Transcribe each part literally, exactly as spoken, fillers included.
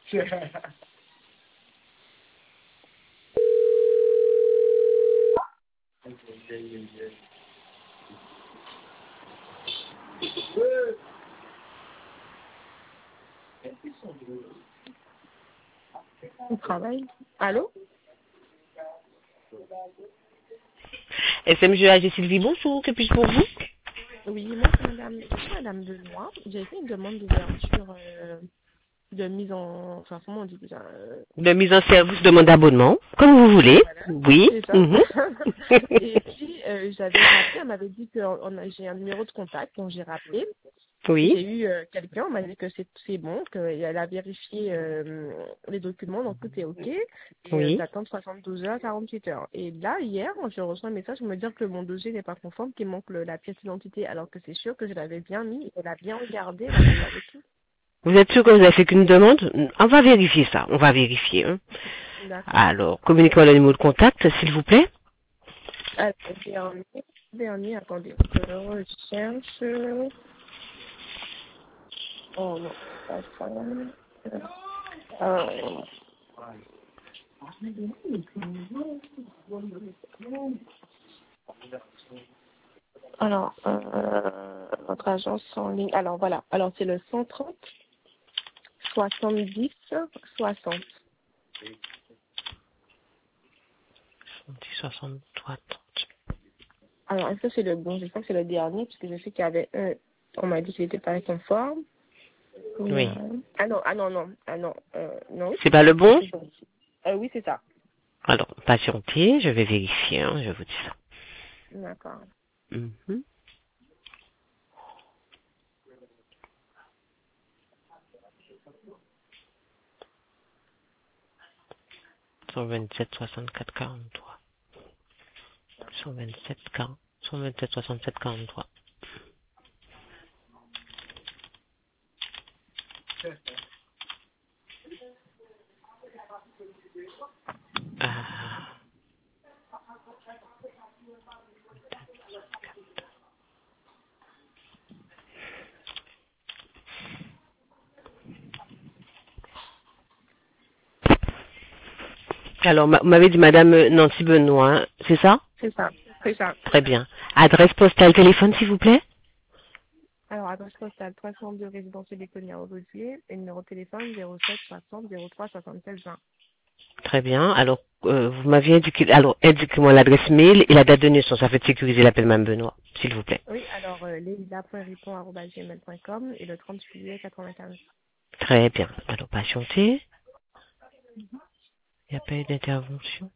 On travaille. Allô? S M G A G Sylvie, bonjour, que puis-je pour vous? Oui, moi c'est madame, je suis madame Benoît. J'ai fait une demande d'ouverture euh, de mise en... Enfin, comment on dit déjà euh... De mise en service, demande d'abonnement, comme vous voulez. Voilà, Oui. c'est ça. Mhm. Et puis, euh, j'avais rappelé, elle m'avait dit que on a- j'ai un numéro de contact, donc j'ai rappelé. Oui. J'ai eu euh, quelqu'un, on m'a dit que c'est c'est bon, qu'elle a vérifié euh, les documents, donc tout est OK. Et euh, Oui. j'attends soixante-douze heures à quarante-huit heures. Et là, hier, je reçois un message pour me dire que mon dossier n'est pas conforme, qu'il manque le- la pièce d'identité, alors que c'est sûr que je l'avais bien mis, et elle a bien regardé, là, elle avait tout. Vous êtes sûr que vous avez fait qu'une demande? On va vérifier ça, on va vérifier. Hein. D'accord. Alors, communiquez-moi le numéro de contact, s'il vous plaît. Alors, dernier, dernier, attendez, je recherche... Oh non, c'est pas ça. Euh, Alors, euh, votre agence en ligne. Alors voilà. Alors c'est le cent trente soixante-dix soixante. soixante-trois trente. Alors est-ce que c'est le bon? J'espère que c'est le dernier parce que je sais qu'il y avait un. On m'a dit qu'il n'était pas conforme. Oui. Euh, Ah non, ah non, non, ah non, euh, non. C'est pas le bon? Euh, oui, c'est ça. Alors, patientez, je vais vérifier, hein, je vous dis ça. D'accord. Mhm. cent vingt-sept soixante-quatre quarante-trois. cent vingt-sept quarante, cent vingt-sept soixante-sept quarante-trois. Ah. Alors, ma- vous m'avez dit Madame Nancy Benoît, hein, c'est ça? C'est ça. C'est ça. Très bien. Adresse postale, téléphone, s'il vous plaît? Alors, adresse postale trois cent deux résidence des Cognac au Rosier et numéro de téléphone zéro sept soixante zéro trois soixante-seize vingt. Très bien. Alors, euh, vous m'aviez indiqué, alors, indiquez-moi l'adresse mail et la date de naissance. Ça fait sécuriser l'appel Mme Benoît, s'il vous plaît. Oui, alors, euh, leila point ripon arobase gmail point com et le trente juillet quatre-vingt-quinze. Très bien. Alors, patientez. Il n'y a pas eu d'intervention.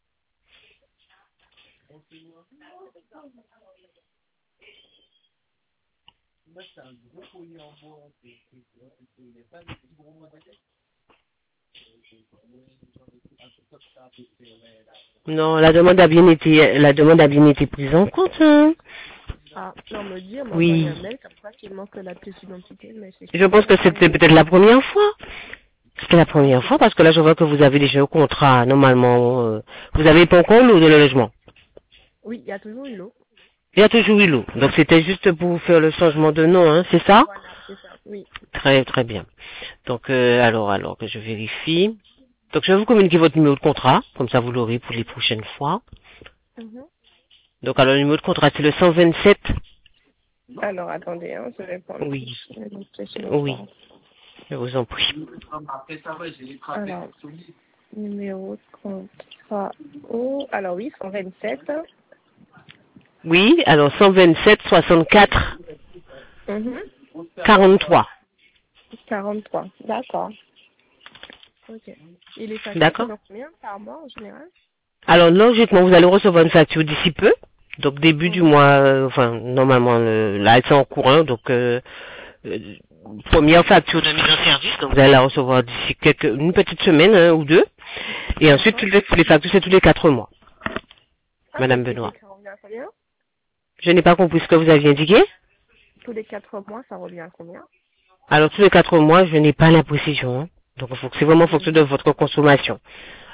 Non, la demande a bien été, la demande a bien été prise en compte, hein. Ah, non, me dire, m'envoyer Oui. un mail comme quoi qu'il manque la pièce d'identité, mais c'est Je sûr pense que que c'est... c'était peut-être la première fois. C'était la Ah, première c'est fois parce que là, je vois que vous avez déjà un contrat, normalement. euh, vous avez pas encore l'eau de le logement. Oui, il y a toujours eu l'eau. Il y a toujours eu l'eau. Donc, c'était juste pour vous faire le changement de nom, hein, c'est ça? Voilà, c'est ça, oui. Très, très bien. Donc, euh, alors, alors que je vérifie. Donc, je vais vous communiquer votre numéro de contrat. Comme ça, vous l'aurez pour les prochaines fois. Mhm. Donc, alors, le numéro de contrat, c'est le cent vingt-sept. Alors, attendez, hein, je vais prendre... Oui. Je vais noter sur le Oui. temps. Je vous en prie. Alors, numéro de contrat... Oh, alors oui, cent vingt-sept. Oui, alors cent vingt-sept soixante-quatre Mhm. quarante-trois. quarante-trois, d'accord. Ok. Et les factures, c'est D'accord? donc combien par mois en général? Alors, logiquement, vous allez recevoir une facture d'ici peu. Donc, début du Mhm. mois, euh, enfin, normalement, euh, là, c'est en courant. Donc, euh, euh, première facture de mise en service. Donc, vous allez la recevoir d'ici quelques, une petite semaine hein, ou deux. Et ensuite, D'accord. toutes les, les factures, c'est tous les quatre mois. Ah, Madame ok, et Benoît. ça revient à combien? Je n'ai pas compris ce que vous aviez indiqué. Tous les quatre mois, ça revient à combien? Alors, tous les quatre mois, je n'ai pas la précision. Hein. Donc, faut que c'est vraiment en fonction de Mhm. votre consommation.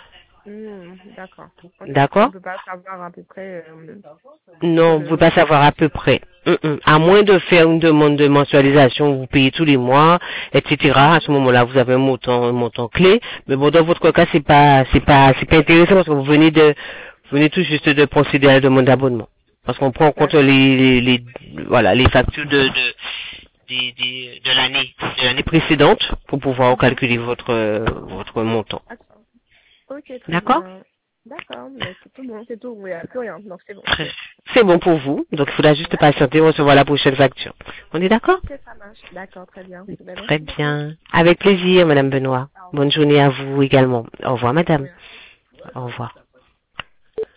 Hmm, d'accord. Ok. On D'accord? peut pas savoir à peu près euh, Non, vous ne le pouvez pas montant. savoir à peu près. Hum, hum. À moins de faire une demande de mensualisation, vous payez tous les mois, et cetera. À ce Mhm. moment-là, vous avez un montant, un montant clé. Mais bon, dans votre cas, c'est pas, c'est pas, c'est pas intéressant parce que vous venez de, vous venez tout juste de procéder à la demande d'abonnement. Parce qu'on prend en compte les, D'accord. les, les- voilà, les factures de, de, des- des- de l'année, de l'année précédente pour pouvoir Mhm. calculer votre, euh, votre montant. D'accord. Ok, très D'accord? bien. D'accord, mais c'est tout bon, c'est tout. Il n'y a plus rien, donc c'est bon. Très- C'est bon pour vous. Donc, il faudra juste D'accord. patienter et recevoir la prochaine facture. On est d'accord? Ok, ça marche. D'accord, très bien. Ben, Très merci beaucoup. bien. Avec plaisir, Madame Benoît. Au Bonne revoir. journée à vous également. Au revoir, Madame. Merci. Au revoir.